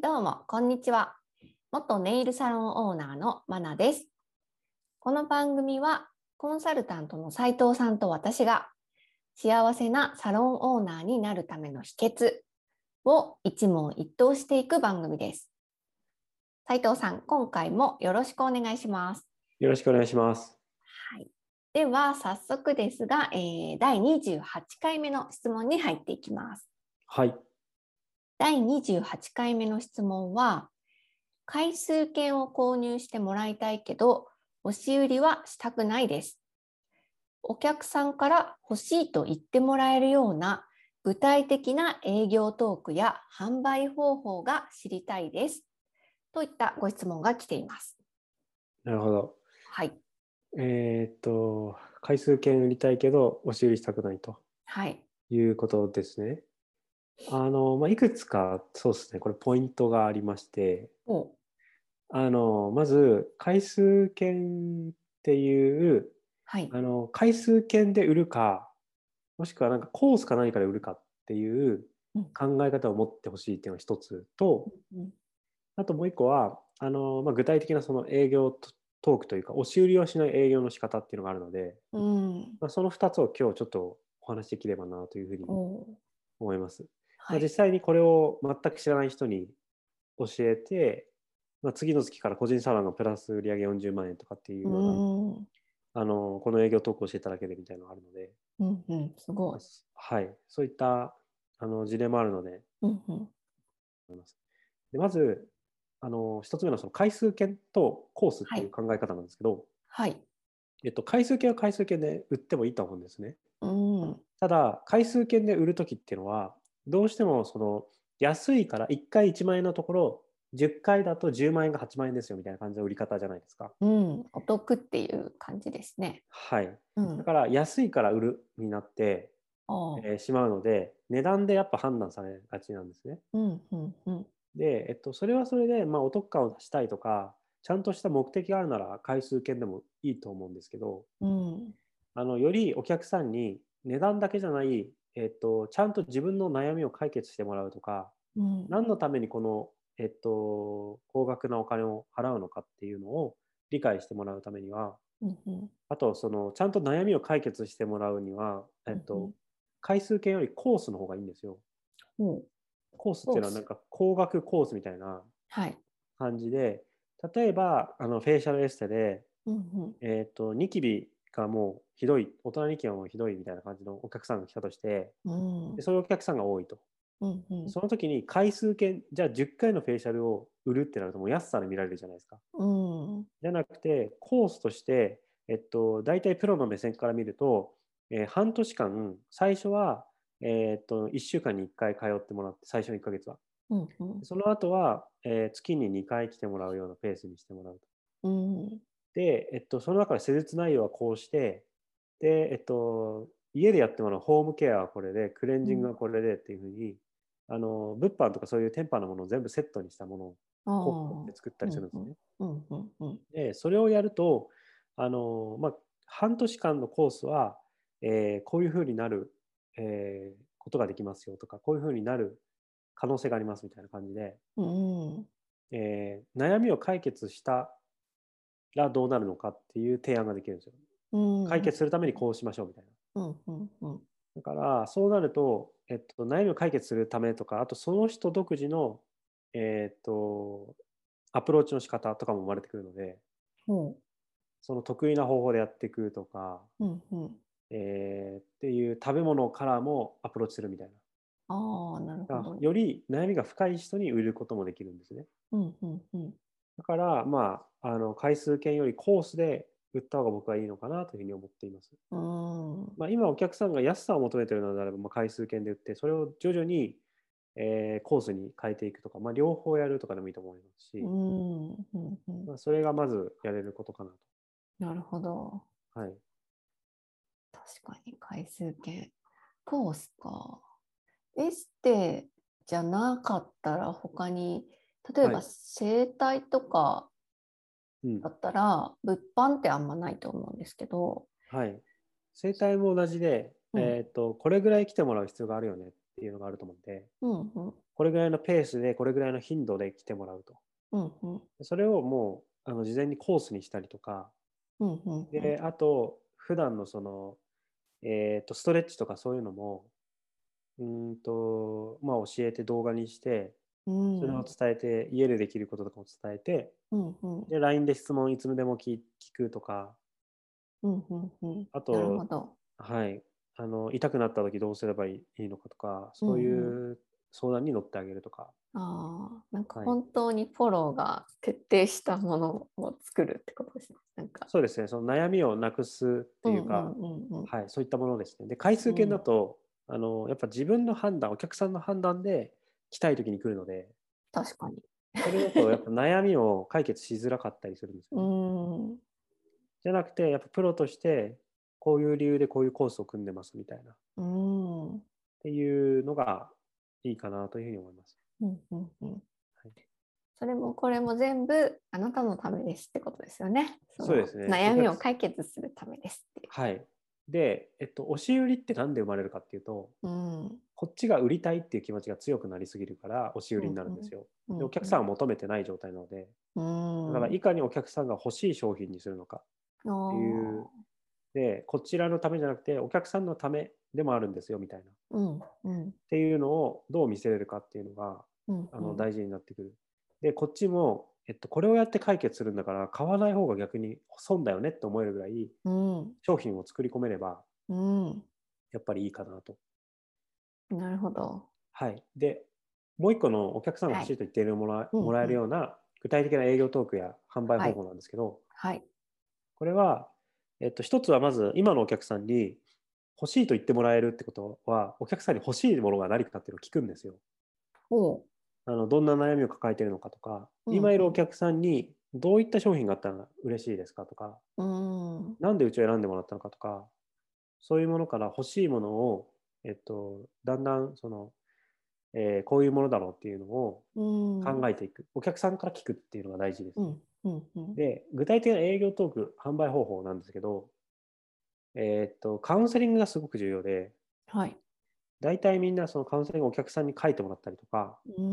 どうも、こんにちは。元ネイルサロンオーナーのマナです。この番組は、コンサルタントの斉藤さんと私が、幸せなサロンオーナーになるための秘訣を一問一答していく番組です。斉藤さん、今回もよろしくお願いします。 よろしくお願いします。 はい。では、早速ですが、第28回目の質問に入っていきます。 はい。 第28回目の質問は、回数券を購入してもらいたいけど、押し売りはしたくないです。お客さんから欲しいと言ってもらえるような具体的な営業トークや販売方法が知りたいです。といったご質問が来ています。 なるほど。 はい。 回数券売りたいけど、押し売りしたくないとはい。 いうことですね。いくつか、そうですね、これポイントがありまして、 おまず、回数券っていう、 はい。 回数券で売るか、もしくはなんかコースか何かで売るかっていううん。 考え方を持ってほしいっていうのが一つと、 うん。 あともう一個は、具体的なその営業トークというか、押し売りをしない営業の仕方っていうのがあるので、 うん。 その2つを今日ちょっとお話しできればなというふうにお思います。 はい。 実際にこれを全く知らない人に教えて、次の月から個人サロンがプラス売上40万円とかっていううような、 ん。 この営業トークを教えただけでみたいなのがあるので、 うん。うん。すごい。 はい、そういった事例もあるので、 うん。うん。 でまず、一つ目のその回数券とコースっはい。 ていう考え方なんですけど、 はい。 回数券は回数券で売ってもいいと思うんですね。 うん。 ただ、回数券で売るときっていうのは、どうしてもその安いから1回1万円のところ、10回だと10万円が8万円ですよみたいな感じの売り方じゃないですか。 うん。お得っていう感じですね。 はい。 うん。 だから安いから売るになって、 ああ。 しまうので、値段でやっぱ判断されがちなんですね。 うん。うん。うん。 で、それはそれで、お得感を出したいとか、ちゃんとした目的があるなら回数券でもいいと思うんですけど、 うん。 よりお客さんに値段だけじゃない、ちゃんと自分の悩みを解決してもらうとか、 うん。 何のためにこの、高額なお金を払うのかっていうのを理解してもらうためには、 うん。うん。 あと、ちゃんと悩みを解決してもらうには、 うん。 回数券よりコースの方がいいんですよ。 ほう。 コースっていうのはなんコース。 か高額コースみたいなはい。 感じで、例えば、フェイシャルエステで、 うん。 ニキビがもうひどい、大人ニキビがもうひどいみたいな感じのお客さんが来たとして、 うん。うん。 でそういうお客さんが多いと。 うん。うん。 その時に回数券、じゃあ10回のフェイシャルを売るってなるともう安さで見られるじゃないですか。 うん。 じゃなくて、コースとして、大体プロの目線から見ると、半年間、最初は、1週間に1回通ってもらって、最初の1ヶ月は。 うん。うん。 その後は、月に2回来てもらうようなペースにしてもらうと。 うん。 で、その中で施術内容はこうして、で、家でやってもらうホームケアはこれで、クレンジングはこれでっていうふうに、物販とかそういうテンパのものを全部セットにしたものをああ。 広告で作ったうん。うん。 りするんですね。 うん。うん。うん。 で、それをやると、半年間のコースは、こういうふうになる、ことができますよとか、こういうふうになる可能性がありますみたいな感じで、 うん。 悩みを解決したらどうなるのかっていう提案ができるんですよ。 うん。 解決するためにこうしましょうみたいな。 うん。うん。うん。 だから、そうなると、悩みを解決するためとか、あとその人独自の、えっと、アプローチの仕方とかも生まれてくるので、 ほその得意な方法でやっていくとか、 う。うん。うん。 っていう食べ物からもアプローチするみたいな。 ああ、なるほど。 より悩みが深い人に売ることもできるんですね。 うん。うん。うん。 だから、回数券よりコースで売った方が僕はいいのかなというふうに思っています。 うん。 今お客さんが安さを求めているのであれば、回数券で売って、それを徐々に、コースに変えていくとか、両方やるとかでもいいと思いますうし、 ん。うん。うん。 それがまずやれることかなと。 なるほど。 はい。 確かに回数券。コースか。エステじゃなかったら他に、例えばはい。 整体とかうん。 だったら、物販ってあんまないと思うんですけど、 はい。整体も同じで、 うん。 これぐらい来てもらう必要があるよね。 っていうのがあると思うんで、 うんうんこれぐらいのペースでこれぐらいの頻度で来てもらうと。 うんうんそれをもう事前にコースにしたりとか、 うんうんであと普段のストレッチとかそういうのもまあ、教えて動画にして、それを伝えて、家でできることとかも伝えて、 うんうんで、LINE で質問いつでも聞くとか、 うんうんうん。 あなるほと、 ど。 はい、痛くなった時どうすればいいのかとか、そううんうん。 いう相談に乗ってあげるとか、 ああ、なんかはい、 本当にフォローが徹底したものを作るってことですね。なんか。 そうですね、その悩みをなくすってうんうんいうか、 うんはい、そういったものですね。で、回数券だうん。 と、やっぱ自分の判断、お客さんの判断で来たい時に来るので、 確かに。 それだとやっぱ悩みを解決しづらかったりするんですようね。 ん。 じゃなくて、やっぱプロとして、こういう理由でこういうコースを組んでますみたいな、っうん。 ていうのがいいかなというふうに思います。 うんうんうん。 はい、 それもこれも全部あなたのためですってことですよね。そのそうですね。 悩みを解決するためですっていう。 はい。で、押し売りって何で生まれるかっていうと、 うんこっちが売りたいっていう気持ちが強くなりすぎるから、押し売りにうんうんなるんですよ。で、おうん客さんは求めてない状態なので、 うだからん。 いかにお客さんが欲しい商品にするのかっていう、 おで、こちらのためじゃなくて、お客さんのためでもあるんですよみたいな。 うんうんっていうのをどう見せれるかっていうのがうんうん大事になってくる。で、こっちも、これをやって解決するんだから買わない方が逆に損だよねって思えるぐらいうん商品を作り込めればうん。 やっぱりいいかなと。 なるほど。 はい。で、もう一個のお客さんがはい。 欲しいと言っているもらえうんうん。 るような具体的な営業トークや販売はい。 方法なんですけど、 はい。 これは、一つはまず今のお客さんに欲しいと言ってもらえるってことは、お客さんに欲しいものが何かっていうのを聞くんですよ。 おう。 どんな悩みを抱えているのかとか、 うん今いるお客さんにどういった商品があったら嬉しいですかとか、 うん。うん。 なんでうちを選んでもらったのかとか、そういうものから欲しいものを、だんだんこういうものだろうっていうのをうん考えていく。お客さんから聞くっていうのが大事です。 うんうんうん。 で、具体的な営業トーク、販売方法なんですけど、カウンセリングがすごく重要で、 はい。 大体みんなそのカウンセリングをお客さんに書いてもらったりとか、 うん。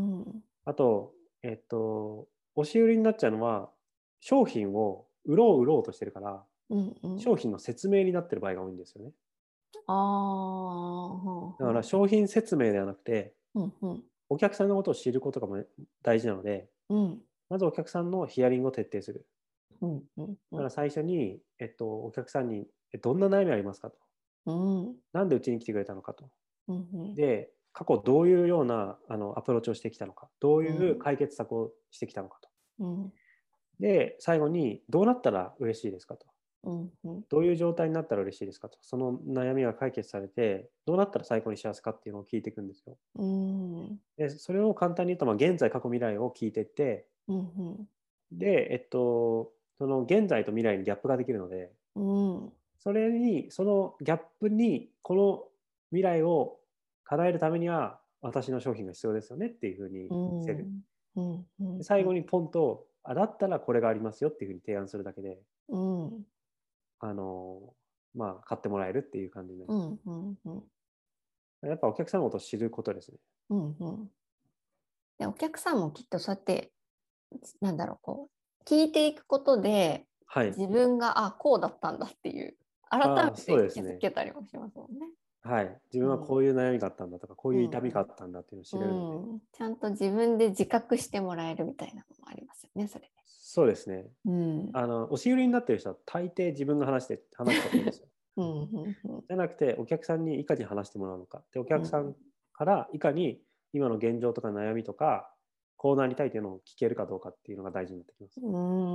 あと、押し売りになっちゃうのは、商品を売ろうとしてるから、 うんうん。 商品の説明になってる場合が多いんですよね。 ああ、ほうだからほ商品説明ではなくて、 う。うんうん。 お客さんのことを知ることが大事なので、 うんまずお客さんのヒアリングを徹底する。 うんうんうんだから最初に、お客さんに、どんな悩みありますかと。 うんなんでうちに来てくれたのかと。 うんで、過去どういうようなアプローチをしてきたのか。どういううん解決策をしてきたのかと。 うんで、最後に、どうなったら嬉しいですかと。 うんうんどういう状態になったら嬉しいですかと。その悩みが解決されて、どうなったら最高に幸せかっていうのを聞いていくんですよ。 うんで、それを簡単に言うと、まあ、現在、過去、未来を聞いていって、 うんで、その現在と未来にギャップができるので、 うんそのギャップに、この未来を叶えるためには、私の商品が必要ですよねっていうふうにう見せる。 んうんうんで最後にポンと、だったらこれがありますよっていうふうに提案するだけで、 うんあの、まあ、買ってもらえるっていう感じになります。 うんうんうんやっぱお客さんのことを知ることですね。 うんうん。で、お客さんもきっとそうやって、なんだろう、こう、聞いていくことで、 はい。 自分が、あ、こうだったんだっていう、改めそうて気づですね。 けたりもしますもんね。 はい。自分はこういう悩みがあったんだとか、こういう痛みがあったんだっていうのを知れるので。 ちゃんと自分で自覚してもらえるみたいなのもありますよね、それで。 そうですね。 うん。 押し売りになってる人は大抵自分が話しちゃってるんですよ。 うんうんうんじゃなくて、お客さんにいかに話してもらうのか。で、お客さうんんからいかに今の現状とか悩みとか、こうなりたいというのを聞けるかどうかっていうのが大事になってきます。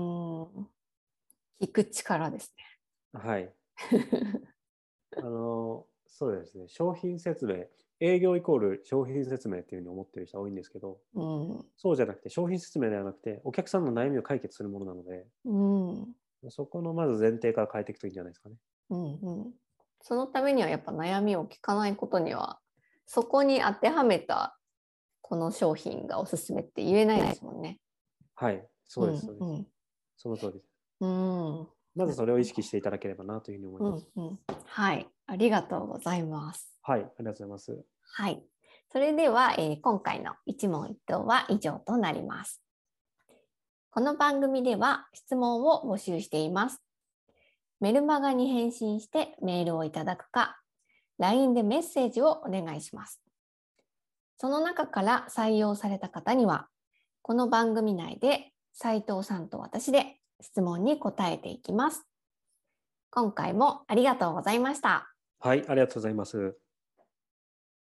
聞く力ですはい。 ね。 そうですね。商品説明、営業イコール商品説明っていうふうに思ってる人は多いんですけど、 うんそうじゃなくて、商品説明ではなくて、お客さんの悩みを解決するものなので、 うんそこのまず前提から変えていくといいんじゃないですかね。 うんうん。そのためにはやっぱ悩みを聞かないことには、そこに当てはめたこの商品がおすすめって言えないですもんね。 はい、そうです、そうです。 うんその通りです。 うんうんまずそれを意識していただければなというふうに思います。 うんうん。はい、ありがとうございます。 はい、ありがとうございます。 はい。 それでは、今回の一問一答は以上となります。この番組では質問を募集しています。メルマガに返信してメールをいただくか、LINE でメッセージをお願いします。その中から採用された方には、この番組内で斉藤さんと私で質問に答えていきます。今回もありがとうございました。 はい、ありがとうございます。